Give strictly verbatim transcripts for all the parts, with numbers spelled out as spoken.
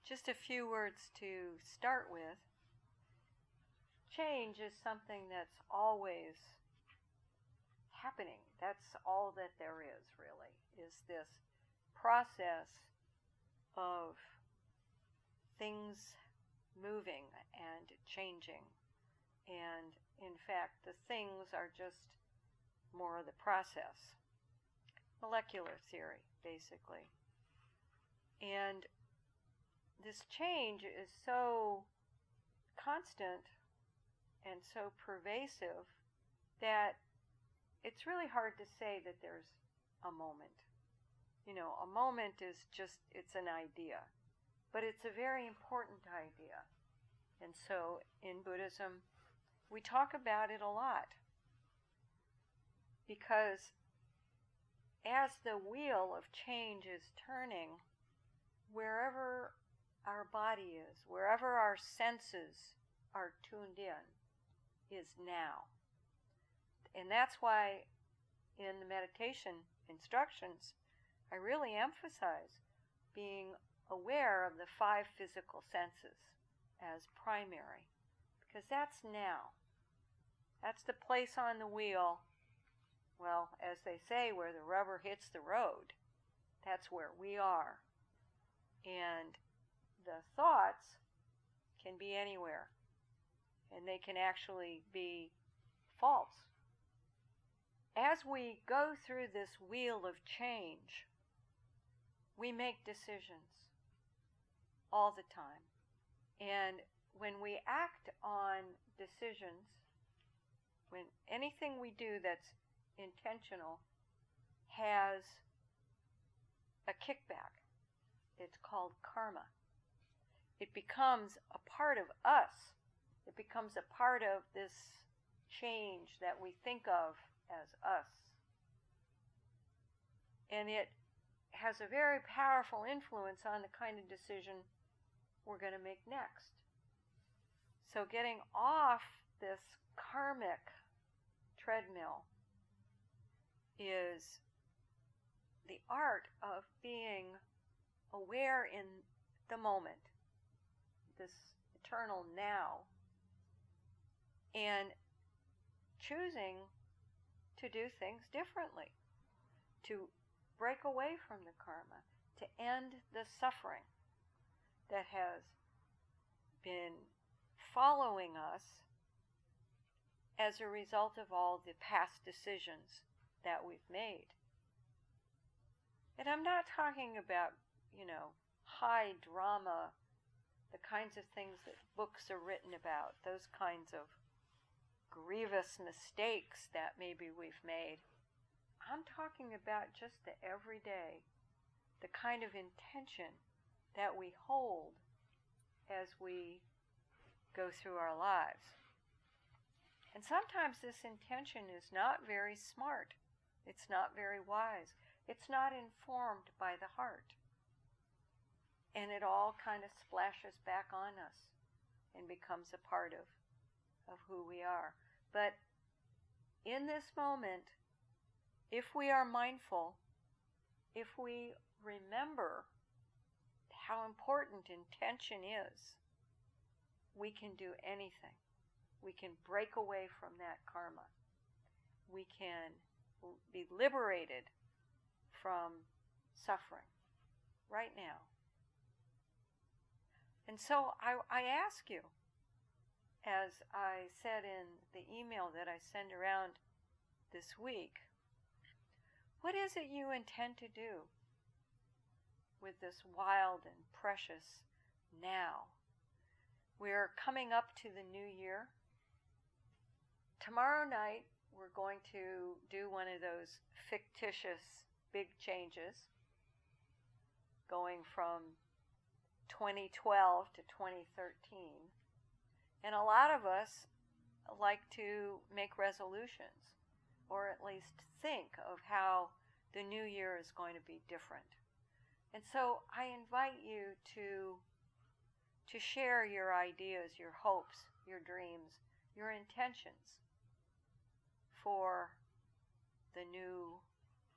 Just a few words to start with. Change is something that's always happening. That's all that there is, really, is this process of things moving and changing. And in fact, the things are just more of the process. Molecular theory, basically. And this change is so constant and so pervasive that it's really hard to say that there's a moment. You know, a moment is just, it's an idea. But it's a very important idea. And so in Buddhism, we talk about it a lot. Because as the wheel of change is turning, wherever our body is, wherever our senses are tuned in, is now. And that's why in the meditation instructions, I really emphasize being aware of the five physical senses as primary, because that's now. That's the place on the wheel, well, as they say, where the rubber hits the road. That's where we are. And the thoughts can be anywhere, and they can actually be false. As we go through this wheel of change, we make decisions all the time. And when we act on decisions, when anything we do that's intentional has a kickback, it's called karma. It becomes a part of us. It becomes a part of this change that we think of as us. And it has a very powerful influence on the kind of decision we're going to make next. So getting off this karmic treadmill is the art of being aware in the moment, this eternal now, and choosing to do things differently, to break away from the karma, to end the suffering that has been following us as a result of all the past decisions that we've made. And I'm not talking about, you know, high drama, the kinds of things that books are written about, those kinds of grievous mistakes that maybe we've made. I'm talking about just the everyday, the kind of intention that we hold as we go through our lives. And sometimes this intention is not very smart. It's not very wise. It's not informed by the heart. And it all kind of splashes back on us and becomes a part of, of who we are. But in this moment, if we are mindful, if we remember how important intention is, we can do anything. We can break away from that karma. We can be liberated from suffering right now. And so I, I ask you, as I said in the email that I send around this week, what is it you intend to do with this wild and precious now? We're coming up to the new year. Tomorrow night, we're going to do one of those fictitious big changes, going from twenty twelve to twenty thirteen. And a lot of us like to make resolutions, or at least think of how the new year is going to be different. And so I invite you to, to share your ideas, your hopes, your dreams, your intentions for the new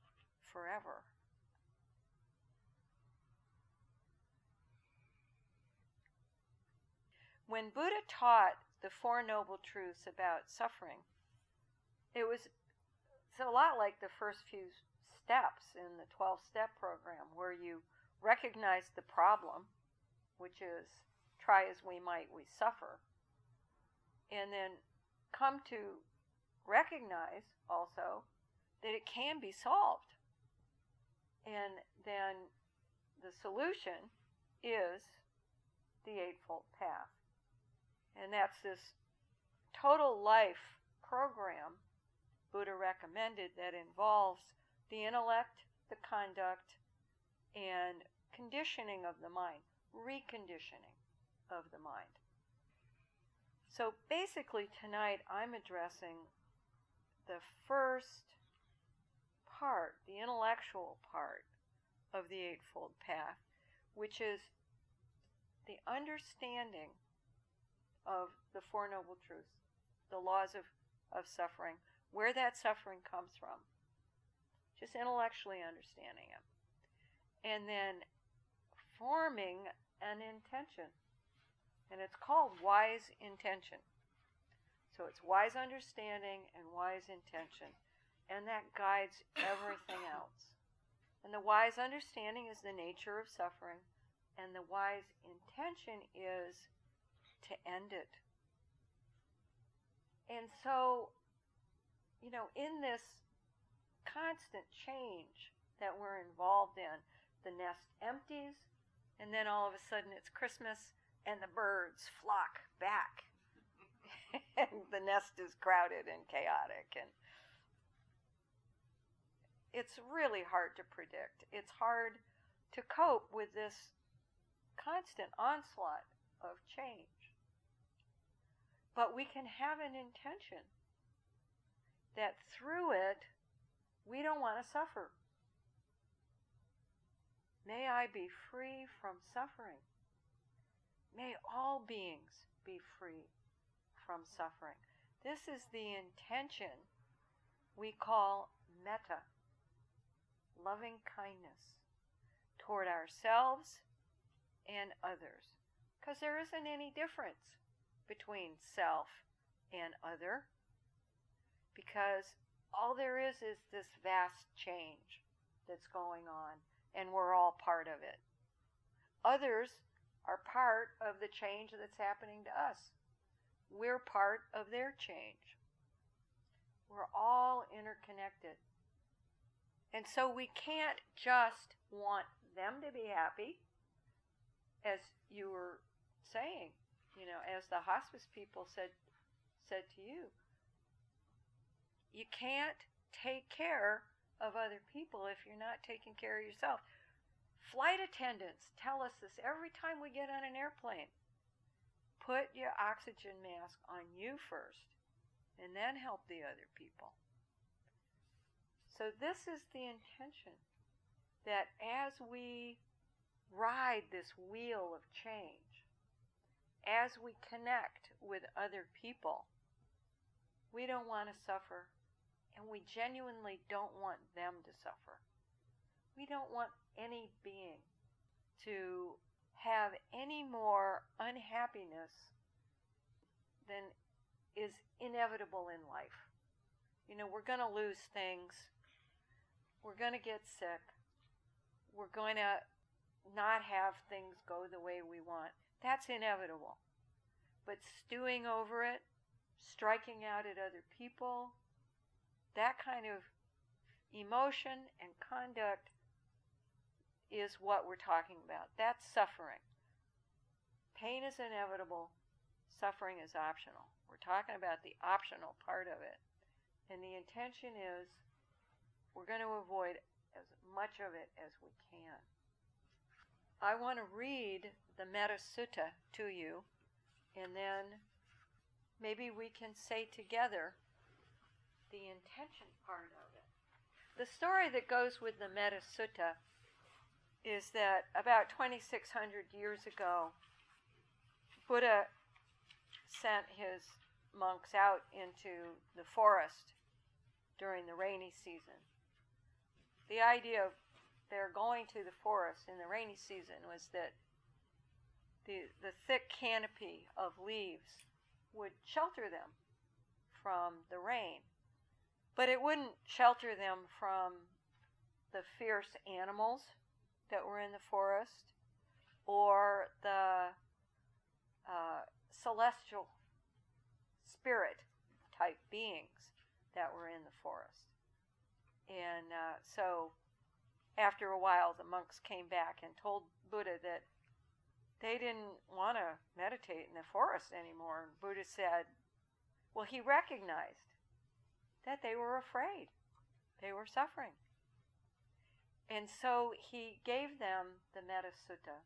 forever. when Buddha taught the Four Noble Truths about suffering, it was it's a lot like the first few steps in the twelve-step program, where you recognize the problem, which is try as we might, we suffer, and then come to recognize also that it can be solved. And then the solution is the Eightfold Path. And that's this total life program Buddha recommended that involves the intellect, the conduct, and conditioning of the mind, reconditioning of the mind. So basically tonight I'm addressing the first part, the intellectual part of the Eightfold Path, which is the understanding of the Four Noble Truths, the laws of, of suffering, where that suffering comes from, just intellectually understanding it, and then forming an intention. And it's called wise intention. So it's wise understanding and wise intention. And that guides everything else. And the wise understanding is the nature of suffering. And the wise intention is to end it. And so, you know, in this constant change that we're involved in, the nest empties, and then all of a sudden it's Christmas, and the birds flock back. And the nest is crowded and chaotic. And it's really hard to predict. It's hard to cope with this constant onslaught of change. But we can have an intention that through it, we don't want to suffer. May I be free from suffering. May all beings be free from suffering. This is the intention we call metta, loving kindness toward ourselves and others. Because there isn't any difference between self and other. Because all there is is this vast change that's going on, and we're all part of it. Others are part of the change that's happening to us. We're part of their change. We're all interconnected. And so we can't just want them to be happy, as you were saying, you know, as the hospice people said said to you. You can't take care of other people if you're not taking care of yourself. Flight attendants tell us this every time we get on an airplane. Put your oxygen mask on you first, and then help the other people. So this is the intention, that as we ride this wheel of change, as we connect with other people, we don't want to suffer, and we genuinely don't want them to suffer. We don't want any being to have any more unhappiness than is inevitable in life. You know, we're going to lose things. We're going to get sick. We're going to not have things go the way we want. That's inevitable. But stewing over it, striking out at other people, that kind of emotion and conduct is what we're talking about. That's suffering. Pain is inevitable. Suffering is optional. We're talking about the optional part of it. And the intention is we're going to avoid as much of it as we can. I want to read the Metta Sutta to you, and then maybe we can say together the intention part of it. The story that goes with the Metta Sutta is that about twenty-six hundred years ago, Buddha sent his monks out into the forest during the rainy season. The idea of their going to the forest in the rainy season was that the, the thick canopy of leaves would shelter them from the rain, but it wouldn't shelter them from the fierce animals that were in the forest or the uh, celestial spirit type beings that were in the forest. And uh, so after a while, the monks came back and told Buddha that they didn't want to meditate in the forest anymore. And Buddha said, well, he recognized that they were afraid. They were suffering. And so he gave them the Metta Sutta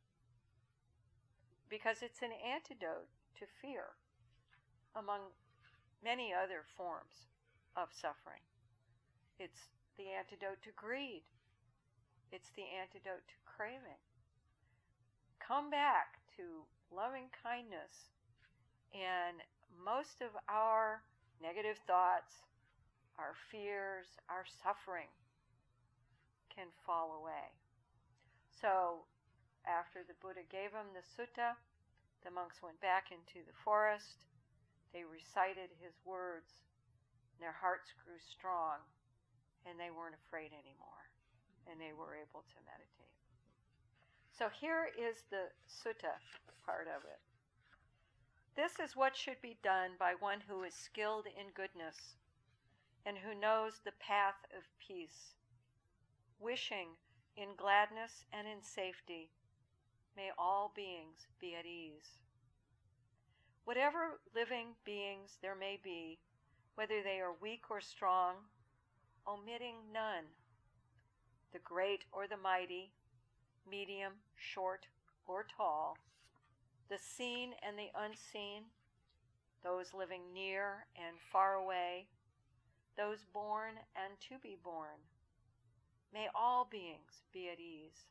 because it's an antidote to fear among many other forms of suffering. It's the antidote to greed. It's the antidote to craving. Come back to loving kindness, and most of our negative thoughts, our fears, our suffering can fall away. So after the Buddha gave them the sutta, the monks went back into the forest. They recited his words, and their hearts grew strong, and they weren't afraid anymore, and they were able to meditate. So here is the sutta part of it. This is what should be done by one who is skilled in goodness and who knows the path of peace, wishing in gladness and in safety, may all beings be at ease. Whatever living beings there may be, whether they are weak or strong, omitting none, the great or the mighty, medium, short, or tall, the seen and the unseen, those living near and far away, those born and to be born, may all beings be at ease.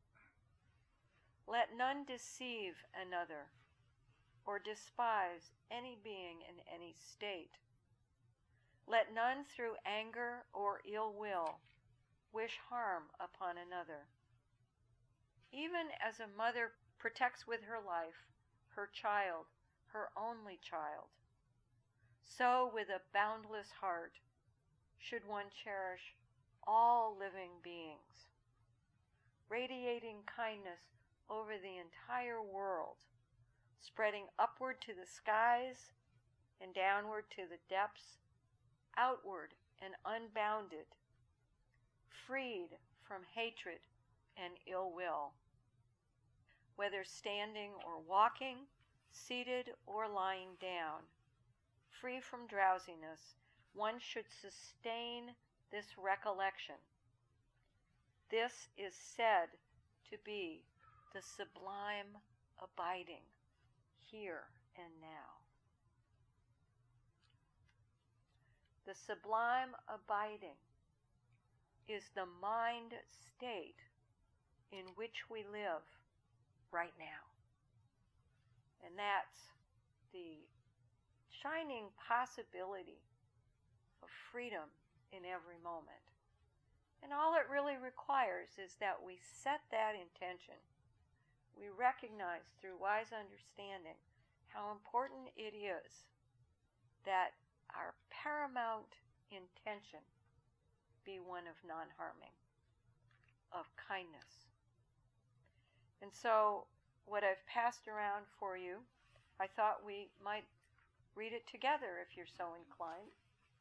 Let none deceive another or despise any being in any state. Let none through anger or ill will wish harm upon another. Even as a mother protects with her life her child, her only child, so with a boundless heart should one cherish all living beings, radiating kindness over the entire world, spreading upward to the skies and downward to the depths, outward and unbounded, freed from hatred and ill will. Whether standing or walking, seated or lying down, free from drowsiness, one should sustain this recollection. This is said to be the sublime abiding here and now. The sublime abiding is the mind state in which we live right now. And that's the shining possibility of freedom in every moment. And all it really requires is that we set that intention. We recognize through wise understanding how important it is that our paramount intention be one of non-harming, of kindness. And so what I've passed around for you, I thought we might read it together if you're so inclined.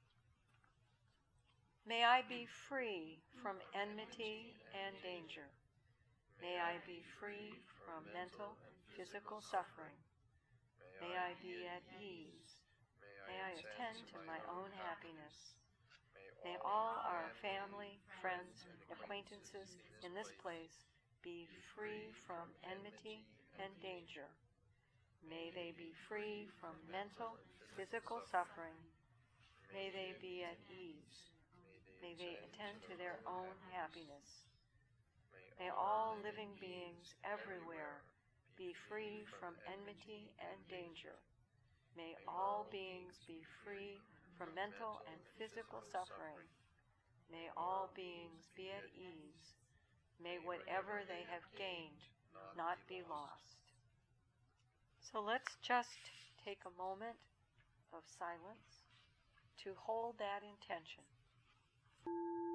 May I be free from enmity and danger. May I be free from mental, physical suffering. May I be at ease. May I attend to my own happiness. May all our family, friends, acquaintances in this place be free from enmity and danger. May they be free from mental, physical suffering. May they be at ease. May they attend to their own happiness. May all living beings everywhere be free from enmity and danger. May all beings be free from mental and physical suffering. May all beings be at ease. May whatever they have gained not be lost. So let's just take a moment of silence to hold that intention.